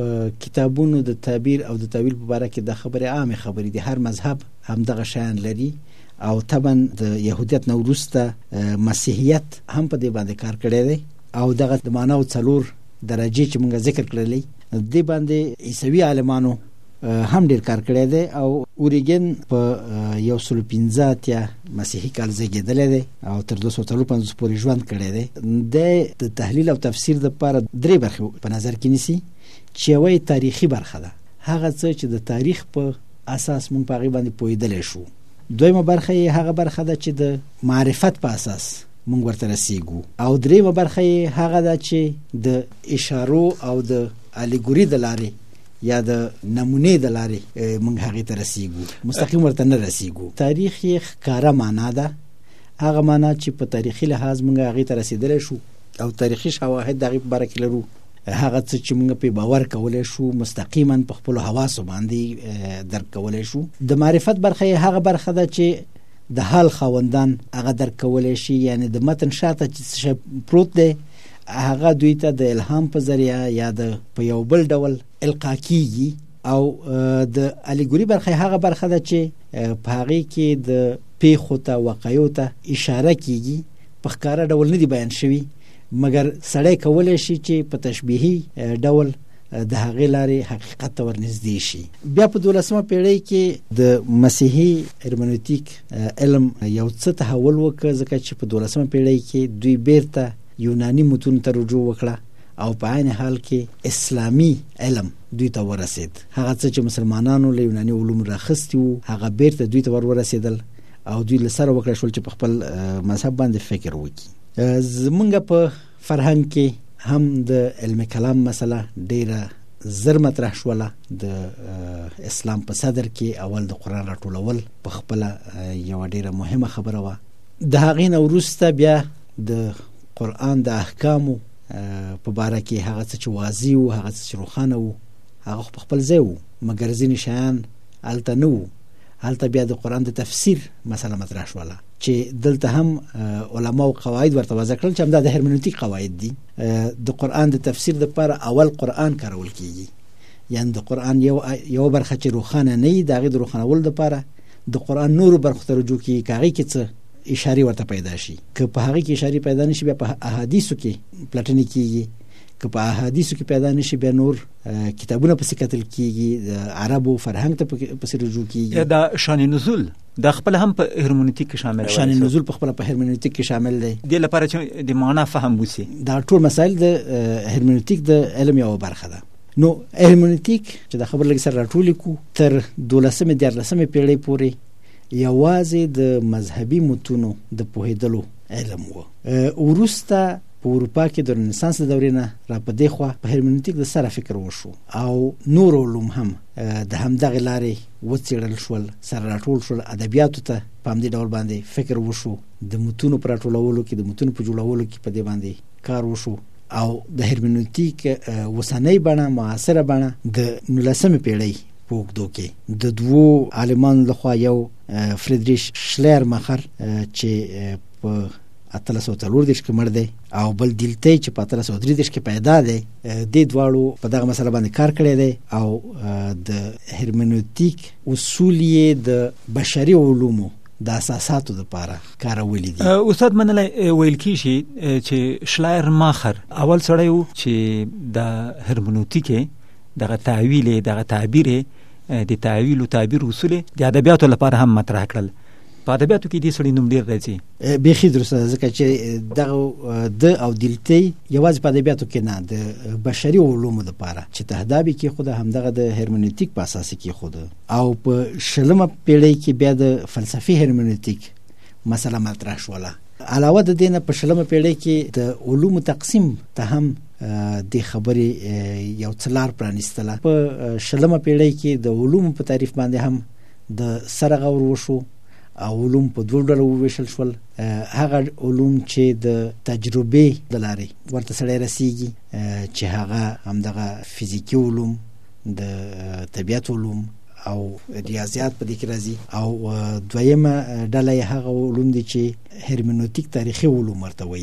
کتابونو د تعبیر او د تاویل په باره کې د خبرې عامه خبرې دي. هر مذهب همدغه شیان لري او طبعا د يهودیت نه وروسته مسیحیت هم په دې باندې کار کړی دی او دغه د معناو څلور درجې چې موږ ذکر کړلې دې باندې عیسوي عالمانو هم ډیر کار کړی دی او اوریګن په یو سل پنځه اتیا مسیحي کال زیږېدلی دی او تر دوه سوه څلور پنځوس پورې ژوند کړی دی. د تحلیل او تفسیر دپاره درې برخې په نظر کې نیسي چې یوه تاریخي برخه ده، هغه څه چې د تاریخ په اساس موږ په هغې باندې پوهېدلی شو. دویمه برخه یې هغه برخه ده چې د معرفت په اساس موږ ورته رسیږو او دریمه برخه یې هغه ده چې د اشارو او د الیګوري د لارې یا د نمونې د لارې موږ هغې ته رسیږو، مستقیم ورته نه رسیږو. تاریخ یې ښکاره معنا ده، هغه معنا چې په تاریخي لحاظ موږ هغې ته رسیدلی شو او تاریخي شواهد د هغې په باره کې لرو. هغه څه چې موږ پې باور کولی شو مستقیما په خپلو حواسو باندې درک کولی شو. د معرفت برخه یې هغه برخه ده چې د حال خاوندان هغه درک کولی شي، یعنی د متن شاته چې څه پروت دی هغه دوی ته د الهام په ذریعه یا د په یو بل ډول القا کیږي. او د الیګوري برخه هغه برخه ده چې په هغې کې د پیښو ته واقعیو ته اشاره کیږي، په ښکاره ډول نه دي بیان شوي مګر سړی کولی شي چې په تشبیهي ډول د هغې لارې حقیقت ته ورنږدې شي. بیا په دولسمه پیړۍ کې د مسیحي هرمنوتیک علم یو څه تحول وکړ، ځکه چې په دولسمه پیړۍ کې دوی بیرته یوناني متونو ته رجوع وکړه او په عین حال کې اسلامي علم دوی ته ورسید. هغه څه چې مسلمانانو له یوناني علوم راخستی وو هغه بیرته دوی ته ور ورسېدل او دوی له سره وکړه شول چې په خپل مذهب باندې فکر وکړي. زمونږ په فرهنګ کې هم د علم کلام مسله ډیره زر مطرح شوله. د اسلام په صدر کې اول د قرآن راټولول په خپله یوه ډیره مهمه خبره وه. د هغې نه وروسته بیا د قرآن د احکامو په باره کې هغه څه چې واضح وو، هغه څه چې روښانه وو، هغه په خپل ځای وو مګر ځینې شیان هلته نه وو. هلته بیا د قرآن د تفسیر مسله مطرح شوله چې دلته هم علماو قواعد ورته وضع کړل چې همدا د هرمنوتیک قواعد دي. د قرآن د تفسیر دپاره اول قرآن کارول کیږي، یعنی د قرآن یو یو برخه چې روښانه نه وي د هغې د روښانولو دپاره د قرآن نورو برخو ته رجوع کیږي که هغې کې څه اشارې ورته پیدا شي. که په هغې کې اشارې پیدا نشي بیا په احادیثو کې پلټنې کیږي، که په احادیثو کې پیدا نشي بیا نور کتابونه پسې کتل کیږي، د عربو فرهنګ ته پسې رجوع کیږي. دا شان نزول دا خپل هم په هرمنوتیک کې شامل دی. شان نزول په خپل په هرمنوتیک کې شامل دی. دې لپاره چې د معنا فهم وسی دا ټول مسایل د هرمنوتیک د علم یو برخه ده. نو هرمنوتیک چې د خبر لګ سره راټول کو تر دولسمې دیارلسمې پیړۍ پورې یوازې د مذهبي متونو د پوهېدلو علم و. وروسته په اروپا کې د رنسانس د دورې نه را په دې خوا په هرمنوتیک د سره فکر وشو او نور علوم هم د همدغې لارې وڅېړل شول، سره راټول شول، ادبیاتو ته په همدې ډول باندې فکر وشو، د متونو په راټولولو کې د متونو په جوړولو کې په دې باندې کار وشو او د هرمنوتیک اوسنۍ بڼه معاصره بڼه د نولسمې پیړۍ په اوږدو کې د دوو عالمانو لخوا یو فریدریش شلیر مخر چې په اتلس سوه څلور دېرش کې مړ دی او بل دیلتی چې په اتلس سوه درې دېرش کې پیدا دی. دې دواړو په دغه مسله باندې کار کړی دی او د هرمنوتیک اصول یې د بشري علومو د اساساتو دپاره کارولي دي. استاد منلی ویل کېږي چې شلایر ماخر اول سړی و چې د هرمنوتیک دغه تعویل دغه تعبیر د تعویل او تعبیر اصول د ادبیاتو لپاره هم مطرح کړل. په ادبیاتو کې دې سړي نوم ډېر راځي. بیخي درسته، ځکه چې دغه د او دیلتی یوازې په ادبیاتو کې نه د بشري علومو دپاره چې تهداب یې کېښوده همدغه د هرمنوتیک په اساس یې کېښوده او په شلمه پیړۍ کې بیا د فلسفي هرمنوتیک مسله مطرح شوله. علاوه د دې نه په شلمه پیړۍ کې د علومو تقسیم ته هم د خبرې یو څه لار پرانیستله. په شلمه پیړۍ کې د علومو په تعریف باندې هم د سره غور وشو او علوم په دوه ډلو وویشل شول. هغه علوم چې د تجربې د لارې ورته سړی رسیږي چې هغه همدغه فزیکي علوم، د طبیعت علوم او ریاضیات په دې کې راځي او دویمه ډله یې هغه علوم دي چې هرمنوتیک تاریخي علوم ورته وایي.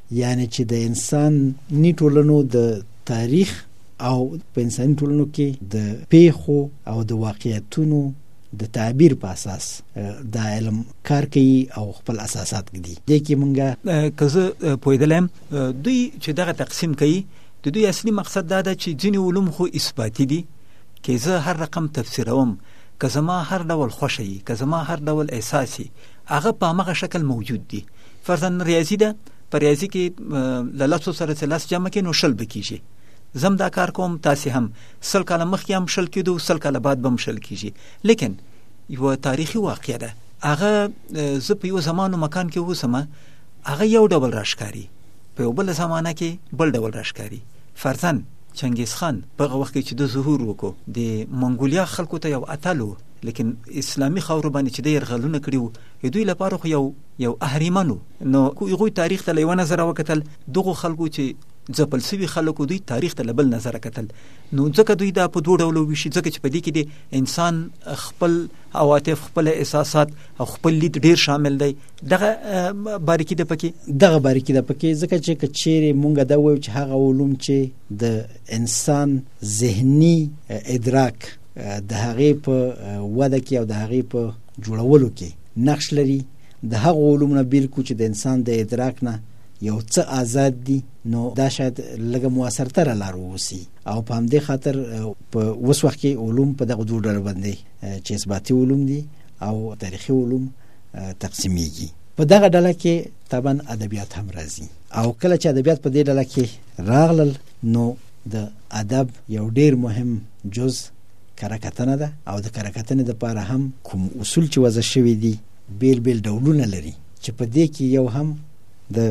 یعنی چې د انساني ټولنو د تاریخ او په انساني ټولنو کې د پیښو او د واقعیتونو د تعبیر په اساس د علم کار کوي او خپل اساسات ږدي. دې کې مونږه که زه پوهېدلی دوی چې دغه تقسیم کوي د دوی اصلي مقصد دا ده چې ځینې علوم خو اثباتي دي، که زه هر رقم تفسیروم، که زما هر ډول خوښه وي، که زما هر ډول احساس وي، هغه په همغه شکل موجود دي. فرضاً ریاضي ده، په ریاضي کې له لسو سره چې لس جمع کړي نو شل به کېږي. زم دا کار کوم، تاسې هم سل کاله مخکې هم شل کېدو، سل کاله بعد به هم شل کېږي. لیکن یوه تاریخي واقعه ده، هغه زه په یو زمان و مکان کې اوسم، هغه یو ډول راښکاري، په یو بله زمانه کې بل ډول راښکاري. فرضاً چنګیز خان په هغه وخت کې چې د ظهور وکړو، د منګولیا خلکو ته یو اتل و، لیکن اسلامي خاورو باندې چې د یرغلونه کړي وو، دوی لپاره خو یو یو اهریمن و. نو هغوی تاریخ ته له یوه نظره وکتل، دغو خلکو چې ځپل سوي خلکو دوی تاریخ ته له بل نظره کتل. نو ځکه دوی دا په دوه ډولو ویشي، ځکه چې په دې کې د انسان خپل عواطف، خپل احساسات او خپل لید ډیر شامل دی. دغه باریکي ده پکې دغه باریکي ده پکې ځکه چې که چیرې مونږ دا وایو چې هغه علوم چې د انسان ذهني ادراک د هغې په وده کې او د هغې په جوړولو کې نقش لري، د هغو علومو نه بیل کړو چې د انسان د ادراک نه یو څه آزاد دي، نو دا شاید لږه مؤثرتره لار واوسي. او په همدې خاطر په اوس وخت کې علوم په دغه دوه ډلو باندې چې اثباتي علوم دي او تاریخي علوم تقسیمیږي. په دغه ډله کې طبعا ادبیات هم راځي، او کله چې ادبیات په دې ډله کې راغلل نو د ادب یو ډیر مهم جز کره کتنه ده، او د کره کتنې دپاره هم کوم اصول چې وضع شوي دي بیل بیل ډولونه لري، چې په دې کې یو هم د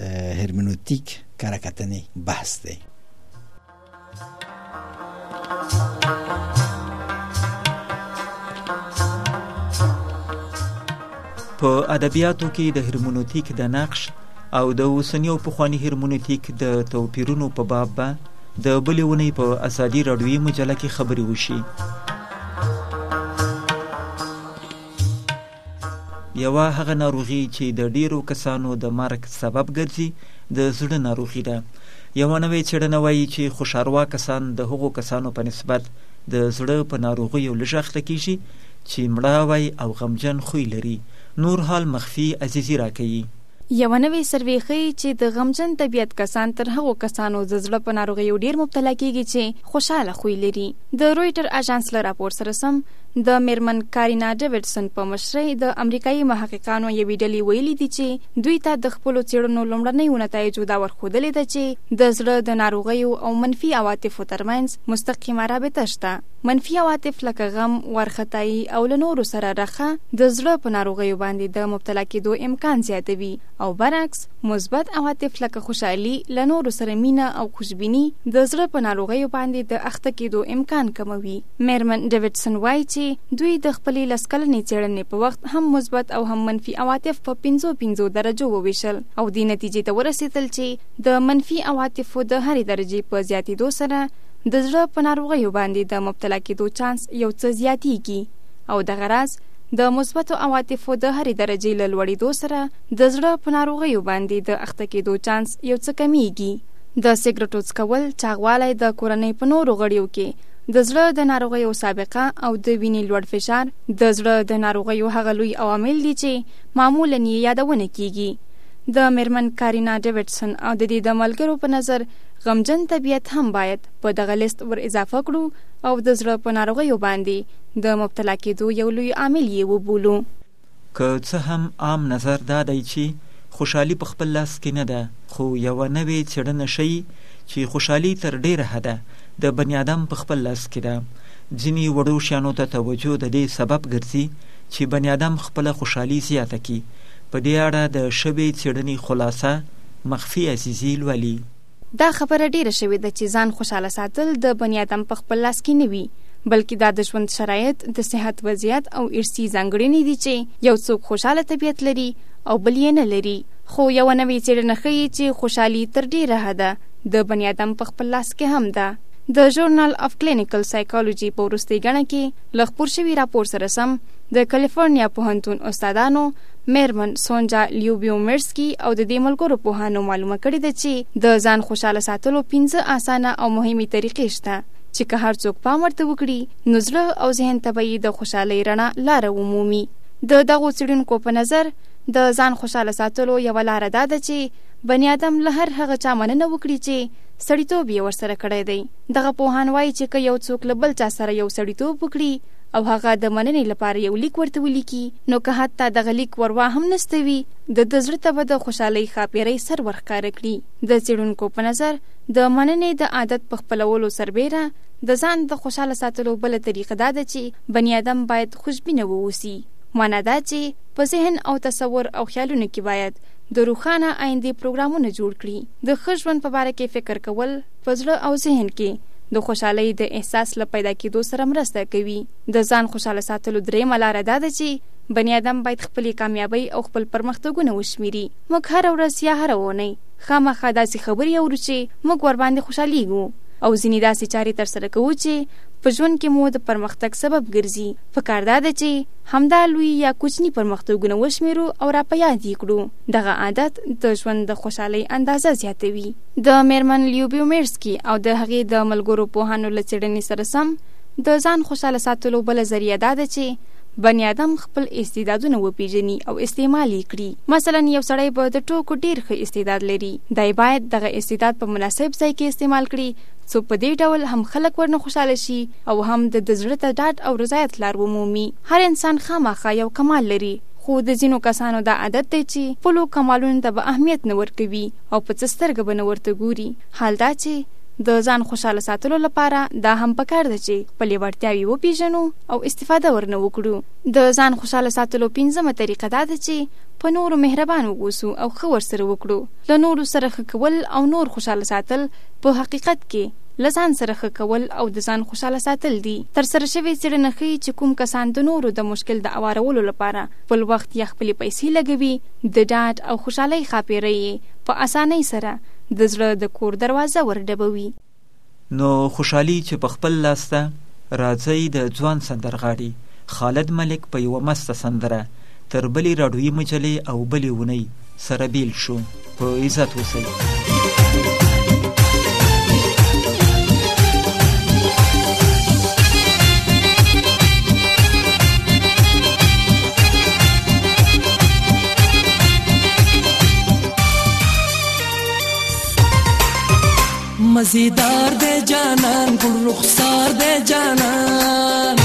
هرمنوتیک کره کتنې بحث دی. په ادبیاتو کې د هرمنوتیک د نقش او د اوسني او پخواني هرمنوتیک د توپیرونو په باب به د بلې اونۍ په ازادي راډیویي مجله کې خبرې وشي. یوه هغه ناروغي چې د ډیرو کسانو د مرګ سبب ګرځي د زړه ناروغي ده. یوه نوې څېړنه وایي چې خوشاروا کسان د هغو کسانو په نسبت د زړه په ناروغیو لږ اخته کېږي چې مړاوی او غمجن خوی لري. نور حال مخفي عزیزي راکوي. یوه نوې سروې ښیي چې د غمجن طبیعت کسان تر هغو کسانو د زړه په ناروغیو ډیر مبتلا کیږي چې خوشحاله خوی لري. د رویټر اژانس له راپور سره سم د میرمن کارینا ډیوډسن په مشرۍ د امریکایي محققانو یوې ډلې ویلي دي چې دوی ته د خپلو څېړنو لومړنیو نتایجو دا ورښودلې ده چې د زړه د ناروغیو او منفي عواطفو ترمنځ مستقیمه رابطه شته. منفي عواطف لکه غم، وارخطایي او له نورو سره رخه د زړه په ناروغیو باندې د مبتلا کېدو امکان زیاتوي، او برعکس مثبت عواطف لکه خوشحالي، له نورو سره مینه او خوشبیني د زړه په ناروغیو باندې د اخته کېدو امکان کموي. میرمن ډیوډسن وایي چې دوی د خپلې لس کلنې څېړنې په وخت هم مثبت او هم منفي عواطف په پنځو پنځو درجو وویشل، او دې نتیجې ته ورسېدل چې د منفي عواطفو د هرې درجې په زیاتېدو سره د زړه په ناروغیو باندې د مبتلا کېدو چانس یو څه زیاتېږي، او دغه راز د مثبتو عواطفو د هرې درجې له لوړېدو سره د زړه په ناروغیو باندې د اخته کېدو چانس یو څه کمیږي. د سګرټو څکول، چاغوالی، د کورنۍ په نورو غړیو کې د زړه د ناروغیو سابقه او د وینې لوړ فشار د زړه د ناروغیو هغه لوی عوامل دي چې معمولاً یې یادونه کیږي. د میرمن کارینا ډیوډسن او د دې د ملګرو په نظر غمجن طبیعت هم باید په دغه لیست ور اضافه کړو او د زړه په ناروغیو باندې د مبتلا کېدو یو لوی عامل یې وبولو. که څه هم عام نظر دا دی چې خوشحالي په خپل لاس کې نه ده، خو یوه نوې څېړنه ښیي چې خوشحالي تر ډیره حده د بني آدم په خپل لاس کې ده. ځینې وړو شیانو ته توجه د دې سبب ګرځي چې بني آدم خپله خوشحالي زیاته کړي. په دې اړه د شوې څېړنې خلاصه مخفي عزیزي لولي. دا خبره ډیره شوې ده چې ځان خوشحاله ساتل د بني آدم په خپل لاس کې نه وي، بلکې دا د ژوند شرایط، د صحت وضعیت او ارثي ځانګړنې دي چې یو څوک خوشحاله طبیعت لري او بل یې نه لري. خو یوه نوې څېړنه ښیي چې خوشحالي تر ډیره حده د بني آدم په خپل لاس کې هم ده. د ژورنال اف کلینیکل سایکولوژي په وروستۍ ګڼه کې له خپور شوي راپور سره سم د کالیفورنیا پوهنتون استادانو میرمن سونجا لیوبیومرسکي او د دې ملګرو پوهانو معلومه کړې ده چې د ځان خوشحاله ساتلو پنځه اسانه او مهمې طریقې شته چې که هر څوک پام ورته وکړي نو زړه او ذهن ته به یې د خوشحالۍ رڼا لاره ومومي. د دغو څېړونکو په نظر د ځان خوشحاله ساتلو یوه لاره دا ده چې بني آدم له هر هغه چا مننه وکړي چې سړیتوب یې ورسره کړی دی. دغه پوهان وایي چې که یو څوک له بل چا سره یو سړیتوب وکړي او هغه د مننې لپاره یو لیک ورته ولیکي نو که حتی دغه لیک وروا هم نسته وي د د زړه ته به د خوشحالۍ ښاپیرۍ سر ورښکاره کړي. د څېړونکو په نظر د مننې د عادت په خپلولو سربیره د ځان د خوشحاله ساتلو بله طریقه دا ده چې بني آدم باید خوشبینه واوسي. معنا دا چې په ذهن او تصور او خیالونو کې باید د روښانه آیندې پروګرامونه جوړ کړي. د ښه ژوند په باره کې فکر کول په زړه او ذهن کې د خوشحالۍ د احساس له پیدا کېدو سره مرسته کوي. د ځان خوشحاله ساتلو درېیمه لاره دا ده چې بني آدم باید خپلې کامیابۍ او خپل پرمختګونه وشمېري. موږ هره ورځ یا هره اونۍ خامخا داسې خبرې اورو چې موږ ورباندې خوشحالیږو او ځینې داسې چارې ترسره کوو چې په ژوند کې مو د پرمختګ سبب ګرځي. پکار دا ده چې همدا لوی یا کوچني پرمختګونه وشمېرو او را په یاد یې کړو. دغه عادت د ژوند د خوشحالۍ اندازه زیاتوي. د میرمن لیوبیومرسکي او د هغې د ملګرو پوهانو له څېړنې سره سم د ځان خوشحاله ساتلو بله ذریعه دا ده چې بني آدم خپل استعدادونه وپیژني او استعمال یې کړي. مثلا یو سړی به د ټوکو ډیر ښه استعداد لري، دی باید دغه استعداد په مناسب ځای کې استعمال کړي څو په دې ډول هم خلک ورنه خوشحاله شي او هم د زړه ته ډاډ او رضایت لار ومومي. هر انسان خامخا یو کمال لري، خو د ځینو کسانو دا عادت دی چې خپلو کمالونو ته به اهمیت نه ورکوي او په څه سترګه به نه ورته ګوري. حال دا چې د ځان خوشحاله ساتلو لپاره دا هم پکار ده چې خپلې وړتیاوې وپیژنو او استفاده ورنه وکړو. د ځان خوشحاله ساتلو پنځمه طریقه دا ده چې په نورو مهربان وګوسو او ښه ورسره وکړو. له نورو سره ښه کول او نور خوشحاله ساتل په حقیقت کې له ځان سره ښه کول او د ځان خوشحاله ساتل دي. ترسره شوې څېړنه ښیي چې کوم کسان د نورو د مشکل د اوارولو لپاره خپل وخت یا خپلې پیسې لګوي د ډاډ او خوشحالۍ ښاپیرۍ یې په اسانۍ سره د زړه د کور دروازه ورډبوي. نو خوشحالي چې په خپل لاس ده، راځئ د ځوان سندرغاړي خالد ملک په یوه مسته سندره تر بلې راډیویي مجلې او بلې اونۍ سره بیل شو. په عزت اوسئ. मजेदार दे जानन गुल रुखसार दे जानन,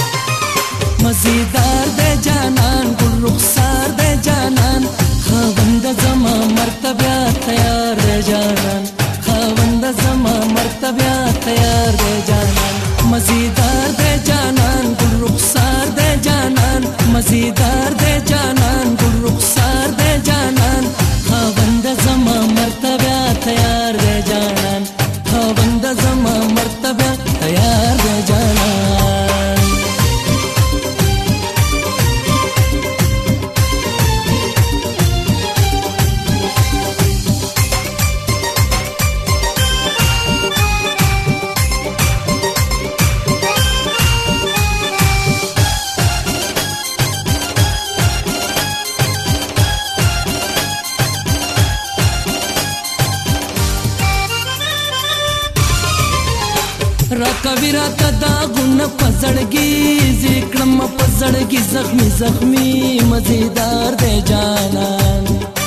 मजेदार दे जानन गुल रुखसार दे जानन, खावंद जमा मर्तबा तैयार दे जानन, खावंद जमा मर्तबा तैयार दे जानन, मजेदार दे जानन गुल रुखसार दे जानन, मजेदार दे जानन गुल रुखसार दे जानन, खावंद जमा मर्तबा तैयार दे जानन, खावंद जमा मर्तबा तैयार दे जानन. राकविरा तदा गुन पजड़गी जिक्रम पजड़गी जख्मी जख्मी मजेदार दे जानन,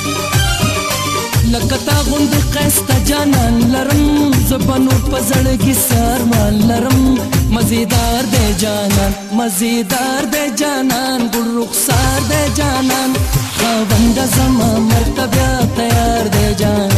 लकता गुंद कैस्ता जानन लरम जबनू पजड़गी सरमान लरम मजेदार दे जानन, मजेदार दे जानन गुल रुखसार दे जानन, खावंद जमा मर्तबा तैयार दे जानन.